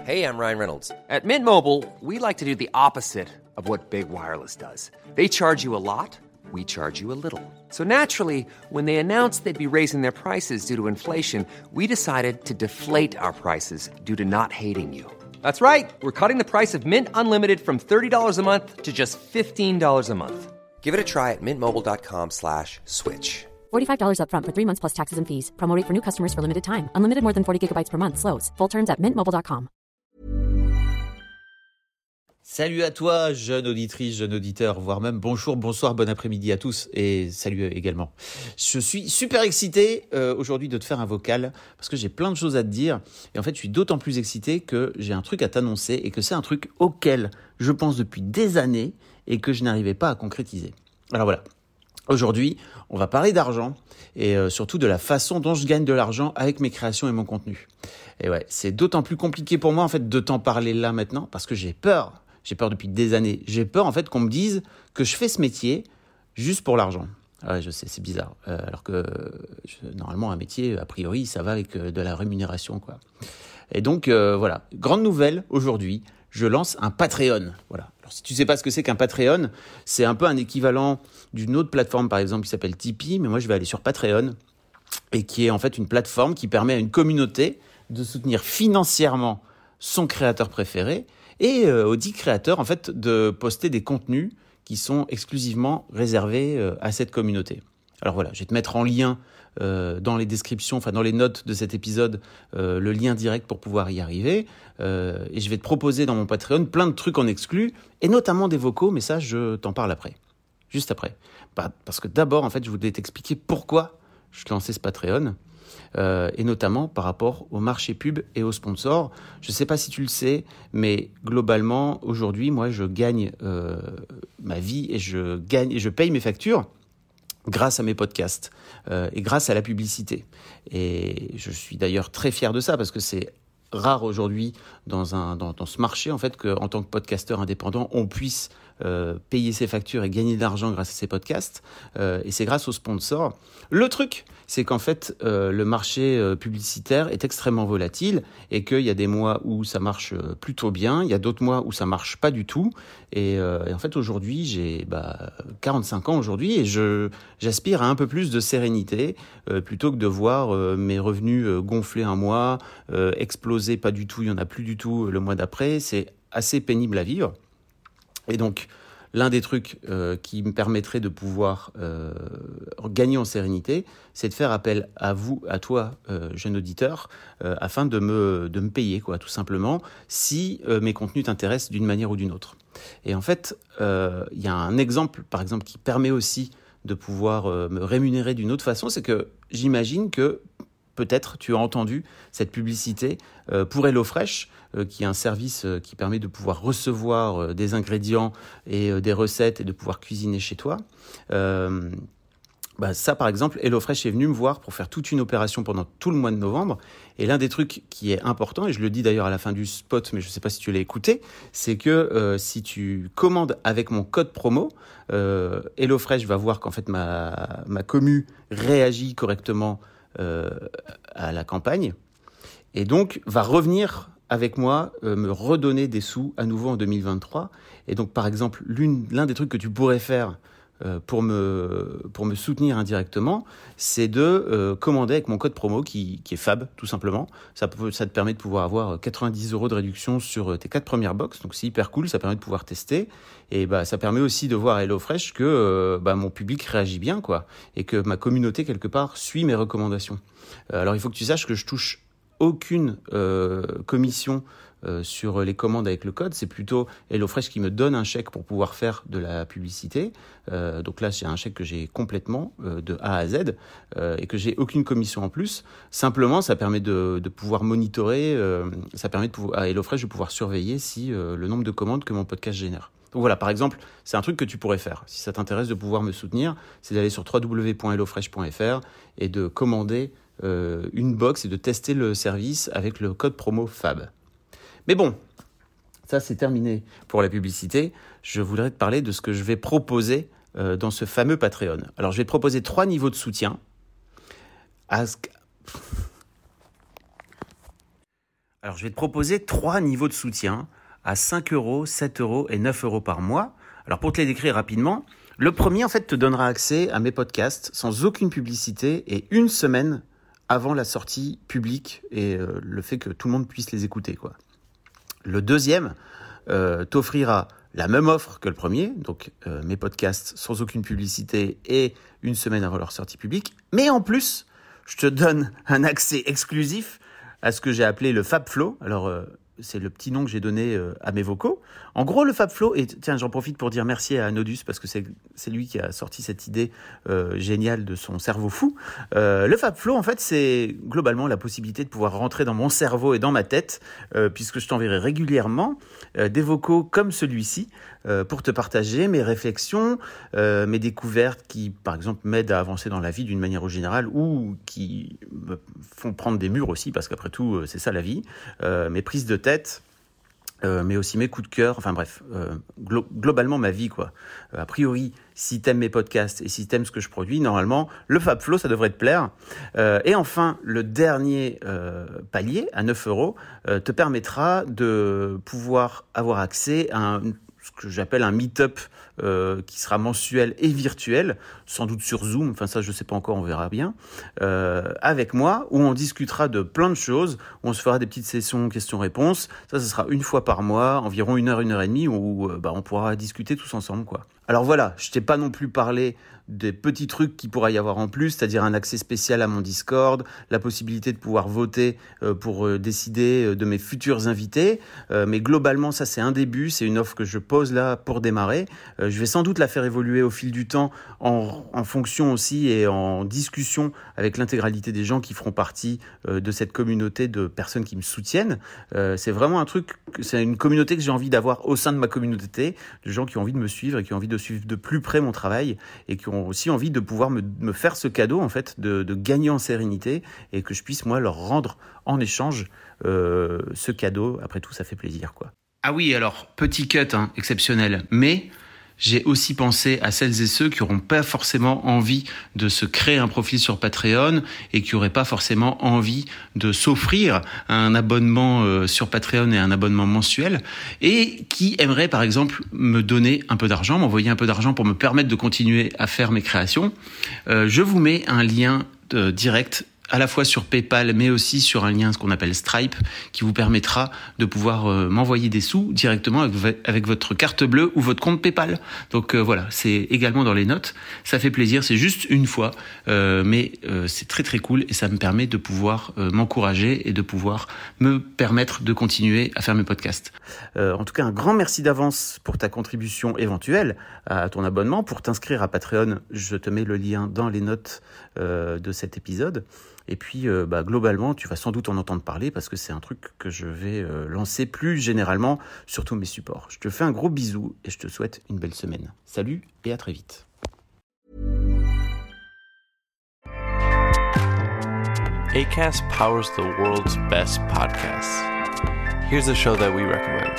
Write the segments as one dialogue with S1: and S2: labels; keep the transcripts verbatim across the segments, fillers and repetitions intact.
S1: Hey, I'm Ryan Reynolds. At Mint Mobile, we like to do the opposite of what Big Wireless does. They charge you a lot, we charge you a little. So naturally, when they announced they'd be raising their prices due to inflation, we decided to deflate our prices due to not hating you. That's right. We're cutting the price of Mint Unlimited from thirty dollars a month to just fifteen dollars a month. Give it a try at mintmobile.com slash switch.
S2: forty-five dollars up front for three months plus taxes and fees. Promo rate for new customers for limited time. Unlimited more than forty gigabytes per month. Slows full terms at mint mobile dot com.
S3: Salut à toi, jeune auditrice, jeune auditeur, voire même bonjour, bonsoir, bon après-midi à tous et salut également. Je suis super excité euh, aujourd'hui de te faire un vocal parce que j'ai plein de choses à te dire et en fait je suis d'autant plus excité que j'ai un truc à t'annoncer et que c'est un truc auquel je pense depuis des années et que je n'arrivais pas à concrétiser. Alors voilà, aujourd'hui on va parler d'argent et euh, surtout de la façon dont je gagne de l'argent avec mes créations et mon contenu. Et ouais, c'est d'autant plus compliqué pour moi en fait de t'en parler là maintenant parce que j'ai peur. J'ai peur depuis des années. J'ai peur en fait qu'on me dise que je fais ce métier juste pour l'argent. Ouais, je sais, c'est bizarre. Euh, alors que je, normalement un métier, a priori, ça va avec euh, de la rémunération, quoi. Et donc euh, voilà, grande nouvelle aujourd'hui, je lance un Patreon. Voilà. Alors si tu sais pas ce que c'est qu'un Patreon, c'est un peu un équivalent d'une autre plateforme par exemple qui s'appelle Tipeee, mais moi je vais aller sur Patreon et qui est en fait une plateforme qui permet à une communauté de soutenir financièrement son créateur préféré. Et euh, aux dix créateurs, en fait, de poster des contenus qui sont exclusivement réservés euh, à cette communauté. Alors voilà, je vais te mettre en lien euh, dans les descriptions, enfin dans les notes de cet épisode, euh, le lien direct pour pouvoir y arriver. Euh, et je vais te proposer dans mon Patreon plein de trucs en exclus, et notamment des vocaux, mais ça, je t'en parle après. Juste après. Bah, parce que d'abord, en fait, je voulais t'expliquer pourquoi je lançais ce Patreon. Euh, et notamment par rapport au marché pub et aux sponsors. Je ne sais pas si tu le sais, mais globalement, aujourd'hui, moi, je gagne euh, ma vie et je, gagne, et je paye mes factures grâce à mes podcasts euh, et grâce à la publicité. Et je suis d'ailleurs très fier de ça parce que c'est rare aujourd'hui dans, un, dans, dans ce marché en fait qu'en tant que podcasteur indépendant, on puisse euh, payer ses factures et gagner de l'argent grâce à ses podcasts. Euh, et c'est grâce aux sponsors. Le truc, c'est qu'en fait, euh, le marché euh, publicitaire est extrêmement volatile et qu'il y a des mois où ça marche plutôt bien, il y a d'autres mois où ça marche pas du tout. Et, euh, et en fait, aujourd'hui, j'ai bah, quarante-cinq ans aujourd'hui et je, j'aspire à un peu plus de sérénité euh, plutôt que de voir euh, mes revenus euh, gonfler un mois, euh, exploser pas du tout, il y en a plus du tout le mois d'après. C'est assez pénible à vivre. Et donc, l'un des trucs euh, qui me permettrait de pouvoir euh, gagner en sérénité, c'est de faire appel à vous, à toi, euh, jeune auditeur, euh, afin de me, de me payer, quoi, tout simplement, si euh, mes contenus t'intéressent d'une manière ou d'une autre. Et en fait, il euh, y a un exemple, par exemple, qui permet aussi de pouvoir euh, me rémunérer d'une autre façon, c'est que j'imagine que peut-être tu as entendu cette publicité euh, pour HelloFresh, euh, qui est un service euh, qui permet de pouvoir recevoir euh, des ingrédients et euh, des recettes et de pouvoir cuisiner chez toi. Euh, bah ça, par exemple, HelloFresh est venu me voir pour faire toute une opération pendant tout le mois de novembre. Et l'un des trucs qui est important, et je le dis d'ailleurs à la fin du spot, mais je ne sais pas si tu l'as écouté, c'est que euh, si tu commandes avec mon code promo, euh, HelloFresh va voir qu'en fait ma, ma commu réagit correctement Euh, à la campagne et donc va revenir avec moi euh, me redonner des sous à nouveau en deux mille vingt-trois. Et donc par exemple l'une, l'un des trucs que tu pourrais faire euh, pour, me, pour me soutenir indirectement, c'est de euh, commander avec mon code promo qui, qui est Fab tout simplement. Ça, peut, ça te permet de pouvoir avoir quatre-vingt-dix euros de réduction sur tes quatre premières box, donc c'est hyper cool, ça permet de pouvoir tester. Et bah, ça permet aussi de voir à HelloFresh que euh, bah, mon public réagit bien, quoi, et que ma communauté, quelque part, suit mes recommandations. Euh, alors, il faut que tu saches que je touche aucune euh, commission euh, sur les commandes avec le code. C'est plutôt HelloFresh qui me donne un chèque pour pouvoir faire de la publicité. Euh, donc là, c'est un chèque que j'ai complètement euh, de A à Z euh, et que j'ai aucune commission en plus. Simplement, ça permet de, de pouvoir monitorer, euh, ça permet de pouvoir, à HelloFresh de pouvoir surveiller si euh, le nombre de commandes que mon podcast génère. Donc voilà, par exemple, c'est un truc que tu pourrais faire. Si ça t'intéresse de pouvoir me soutenir, c'est d'aller sur w w w point hellofresh point f r et de commander euh, une box et de tester le service avec le code promo Fab. Mais bon, ça c'est terminé pour la publicité. Je voudrais te parler de ce que je vais proposer euh, dans ce fameux Patreon. Alors je vais te proposer trois niveaux de soutien. Ask... Alors, je vais te proposer trois niveaux de soutien à cinq euros, sept euros et neuf euros par mois. Alors, pour te les décrire rapidement, le premier, en fait, te donnera accès à mes podcasts sans aucune publicité et une semaine avant la sortie publique et euh, le fait que tout le monde puisse les écouter, quoi. Le deuxième euh, t'offrira la même offre que le premier, donc euh, mes podcasts sans aucune publicité et une semaine avant leur sortie publique. Mais en plus, je te donne un accès exclusif à ce que j'ai appelé le FabFlow. Alors, euh, c'est le petit nom que j'ai donné euh, à mes vocaux. En gros, le FabFlow, et tiens, j'en profite pour dire merci à Nodus, parce que c'est, c'est lui qui a sorti cette idée euh, géniale de son cerveau fou. Euh, le FabFlow, en fait, c'est globalement la possibilité de pouvoir rentrer dans mon cerveau et dans ma tête, euh, puisque je t'enverrai régulièrement euh, des vocaux comme celui-ci, euh, pour te partager mes réflexions, euh, mes découvertes qui, par exemple, m'aident à avancer dans la vie d'une manière générale, ou qui me font prendre des murs aussi, parce qu'après tout, c'est ça la vie, euh, mes prises de tête, Euh, mais aussi mes coups de cœur, enfin bref, euh, glo- globalement ma vie, quoi. Euh, a priori, si t'aimes mes podcasts et si t'aimes ce que je produis, normalement, le FabFlow, ça devrait te plaire. Euh, et enfin, le dernier euh, palier, à neuf euros, euh, te permettra de pouvoir avoir accès à un, ce que j'appelle un meet-up euh, qui sera mensuel et virtuel, sans doute sur Zoom, enfin ça je sais pas encore, on verra bien, euh, avec moi, où on discutera de plein de choses, où on se fera des petites sessions questions-réponses. Ça, ce sera une fois par mois, environ une heure, une heure et demie, où euh, bah, on pourra discuter tous ensemble, quoi. Alors voilà, je t'ai pas non plus parlé des petits trucs qu'il pourra y avoir en plus, c'est-à-dire un accès spécial à mon Discord, la possibilité de pouvoir voter euh, pour euh, décider euh, de mes futurs invités. Euh, mais globalement, ça c'est un début, c'est une offre que je pose là pour démarrer. Euh, je vais sans doute la faire évoluer au fil du temps en, en fonction aussi et en discussion avec l'intégralité des gens qui feront partie euh, de cette communauté de personnes qui me soutiennent. Euh, c'est vraiment un truc, c'est une communauté que j'ai envie d'avoir au sein de ma communauté, de gens qui ont envie de me suivre et qui ont envie de suivre de plus près mon travail et qui ont aussi envie de pouvoir me, me faire ce cadeau, en fait, de, de gagner en sérénité et que je puisse, moi, leur rendre en échange euh, ce cadeau. Après tout, ça fait plaisir, quoi. Ah oui, alors, petit cut, hein, exceptionnel, mais j'ai aussi pensé à celles et ceux qui n'auront pas forcément envie de se créer un profil sur Patreon et qui n'auraient pas forcément envie de s'offrir un abonnement euh, sur Patreon et un abonnement mensuel et qui aimeraient par exemple me donner un peu d'argent, m'envoyer un peu d'argent pour me permettre de continuer à faire mes créations. Euh, je vous mets un lien euh, direct à la fois sur PayPal, mais aussi sur un lien, ce qu'on appelle Stripe, qui vous permettra de pouvoir euh, m'envoyer des sous directement avec, avec votre carte bleue ou votre compte PayPal. Donc euh, voilà, c'est également dans les notes. Ça fait plaisir, c'est juste une fois, euh, mais euh, c'est très très cool et ça me permet de pouvoir euh, m'encourager et de pouvoir me permettre de continuer à faire mes podcasts. Euh, en tout cas, un grand merci d'avance pour ta contribution éventuelle à ton abonnement. Pour t'inscrire à Patreon, je te mets le lien dans les notes euh, de cet épisode. Et puis, euh, bah, globalement, tu vas sans doute en entendre parler parce que c'est un truc que je vais euh, lancer plus généralement sur tous mes supports. Je te fais un gros bisou et je te souhaite une belle semaine. Salut et à très vite.
S4: Acast powers the world's best podcasts. Here's a show that we recommend.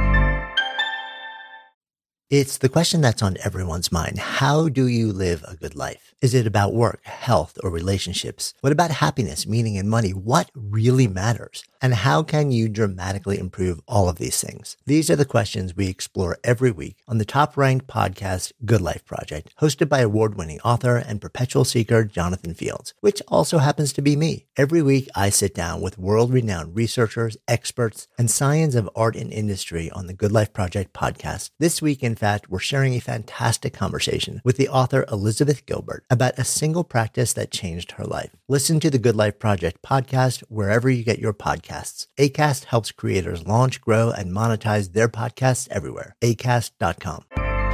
S5: It's the question that's on everyone's mind. How do you live a good life? Is it about work, health, or relationships? What about happiness, meaning, and money? What really matters? And how can you dramatically improve all of these things? These are the questions we explore every week on the top-ranked podcast, Good Life Project, hosted by award-winning author and perpetual seeker Jonathan Fields, which also happens to be me. Every week, I sit down with world-renowned researchers, experts, and science of art and industry on the Good Life Project podcast. This week, in fact, we're sharing a fantastic conversation with the author Elizabeth Gilbert about a single practice that changed her life. Listen to the Good Life Project podcast wherever you get your podcasts. Acast helps creators launch, grow, and monetize their podcasts everywhere. acast dot com.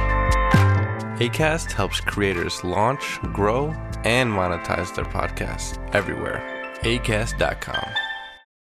S4: Acast helps creators launch, grow, and monetize their podcasts everywhere. acast dot com.